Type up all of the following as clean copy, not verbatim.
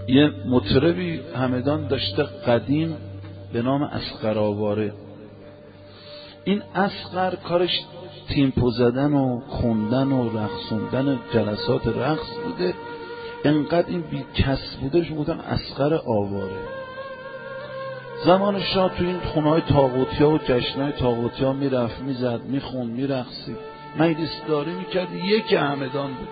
یه مطربی همدان داشته قدیم به نام اصغر آواره. این اصغر کارش تیمپو زدن و خوندن و رقصوندن جلسات رقص بوده. انقدر این بی‌کس بودهش گفتن اصغر آواره. زمان شاه تو این خونه‌های طاغوتی‌ها و جشن‌های طاغوتی‌ها میرفت، میزد، میخوند، میرقصید، مجلسداری میکرد. یک همدان بود.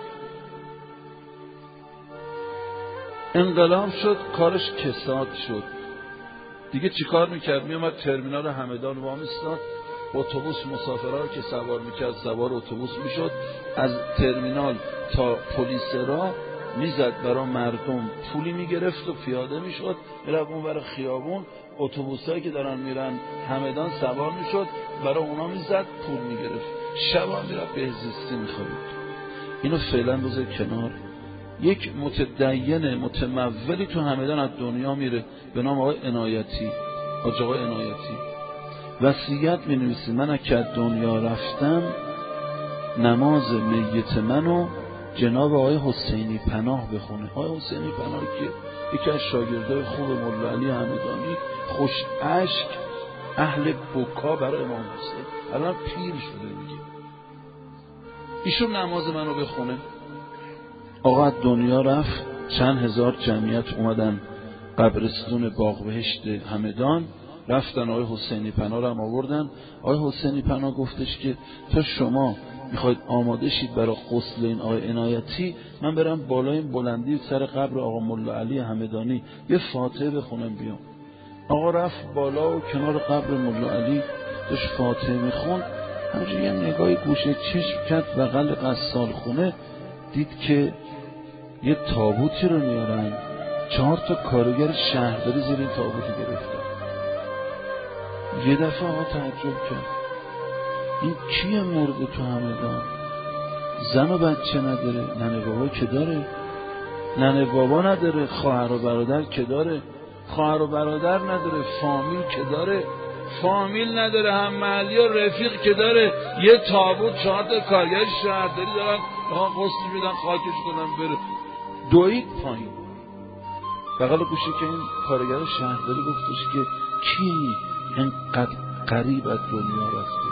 انقلاب شد، کارش کساد شد. دیگه چیکار میکرد؟ میومد ترمینال همدان وامیستاد، اتوبوس مسافرها رو که سوار میکرد سوار اتوبوس میشد، از ترمینال تا پلیس را میزد، برای مردم پولی میگرفت و پیاده میشد، میرفت اون برای خیابون، اتوبوسایی که دارن میرن همدان سوار میشد، برای اونا میزد، پول میگرفت. شبا میرفت بهزیستی میخوابید. اینو فعلا بذار کنار. یک متدین متمولی تو همدان از دنیا میره به نام آقای عنایتی. آقای عنایتی وصیت مینویسه من اگه از دنیا رفتم نماز میت منو جناب آقای حسینی پناه بخونه. آقای حسینی پناه که یکی از شاگردای خوب مولا علی همدانی، خوش اشک، اهل بکا برای امام حسین، الان پیر شده میگه، ایشون نماز منو بخونه. آقا از دنیا رفت، چند هزار جمعیت اومدن قبرستون باغ بهشت همدان، رفتن آقای حسینی پناه رو هم آوردن. آقای حسینی پناه گفتش که تا شما میخواید آماده شید برای غسل این آقای عنایتی، من برم بالای بلندی سر قبر آقا مولا علی همدانی یه فاتحه بخونم بیام. آقا رفت بالا و کنار قبر مولا علی داشت فاتحه میخون. همونجور یه نگاهی گوشه چشم کرد بغل غسال خونه، دید که یه تابوتی رو میارن، 4 تا کارگر شهرداری زیر این تابوتی گرفتن. یه دفعه آقا تعجب کرد، این کیه مرده تو همدان؟ زن و بچه نداره، ننه بابا که داره؟ ننه بابا نداره، خواهر و برادر که داره؟ خواهر و برادر نداره، فامیل که داره؟ فامیل نداره، هم محلی و رفیق که داره؟ یه تابوت 4 تا کارگر شهرداری دارن، آقا غسل میدن خاکش کنن بره. دوید پایین بغل گوشه که این کارگر شهرداری گفتش که کی اینقدر قریب از دنیا رفته؟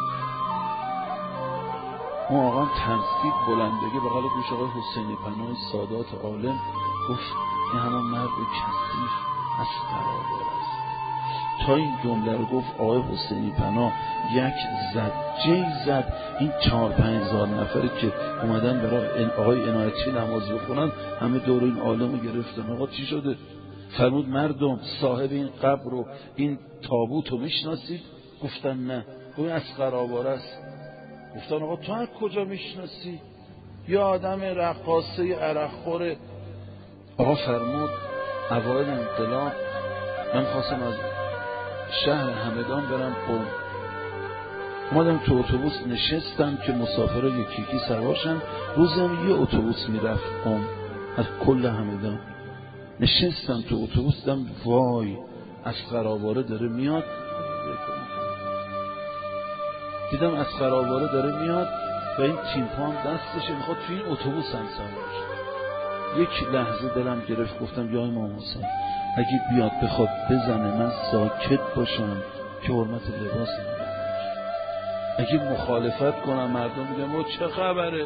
اون آقا تنسید بلندگی بغل گوشه آقای حسینی پناه سادات عالم گفت این همون مرد کثیف اصغر آواره است. تا این جمله رو گفت آقای حسینی پناه یک زجه زد. این 4-5 هزار نفری که اومدن برای آقای عنایتی نماز بخونن همه دور این عالم رو گرفتن. آقا چی شده؟ فرمود مردم صاحب این قبر رو این تابوت رو میشناسید؟ گفتن نه. گفت اصغر آواره است. گفتن آقا تو از کجا میشناسی؟ یا آدم رقاصه عرق خوره. آقا فرمود اوایل انقلاب من خواستم از شهر همدان برم قم، اومدم تو اتوبوس نشستم که مسافرها یکی یکی سوارشن. روزم یه اتوبوس میرفت قم از کل همدان. نشستم تو اتوبوس دیدم وای اصغر آواره داره میاد. دیدم اصغر آواره داره میاد و این تیمپا هم دستشه میخواد توی این اتوبوس هم سوار شه. یک لحظه دلم گرفت، گفتم یا امام حسین اگه بیاد بخواد بزنه من ساکت باشم که حرمت لباس نمیدم. اگه مخالفت کنم مردم میگم او چه خبره،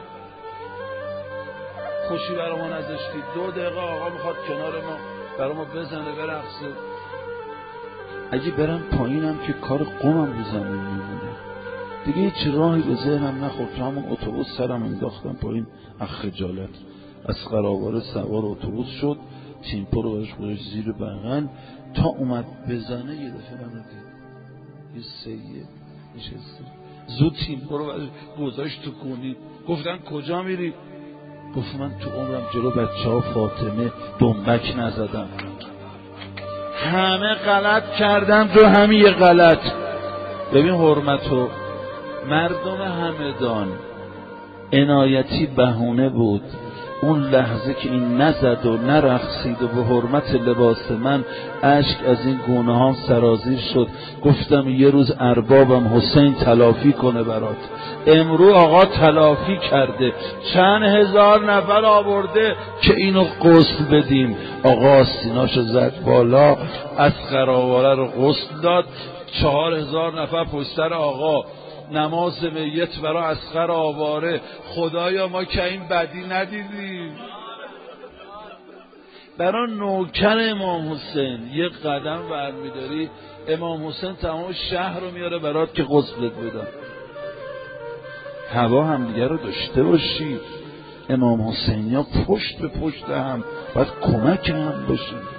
خوشی برامون ازشتی، 2 دقیقه آقا میخواد کنار ما برامو بزنه برقصه. اگه برم پایینم که کار قومم رو زمین میمونه. دیگه هیچ راهی به ذهنم نخورد. تو همون اتوبوس سرم انداختم پایین از خجالت. اصغر آواره سوار اتوبوس شد، تیمپو رو برش گذاشت زیر بغل تا اومد بزنه. یه دفعه منو دید، یه سیه نشسته، زود تیمپو رو برش گذاشت تو کونی. گفتن کجا میری؟ گفت من تو عمرم جلو بچه‌ها فاطمه دنبک نزدم. همه غلط کردن تو همین یه غلط. ببین حرمتو مردم همدان عنایتی بهونه بود اون لحظه که این نزد و نرقصید و به حرمت لباس من اشک از این گونه ها سرازیر شد. گفتم یه روز اربابم حسین تلافی کنه برات. امرو آقا تلافی کرده، چند هزار نفر آورده که اینو غسل بدیم. آقا سیناشو زد بالا، اصغر آواره رو غسل داد. 4000 نفر پشتر آقا نماز میت برای اصغر آواره. خدایا ما که این بدی ندیدیم. برای نوکر امام حسین یه قدم برمیداری، امام حسین تمام شهر رو میاره برات که غسلت بدن. هوا هم دیگه رو داشته باشید. امام حسینیا پشت به پشت هم باید کمک هم باشید.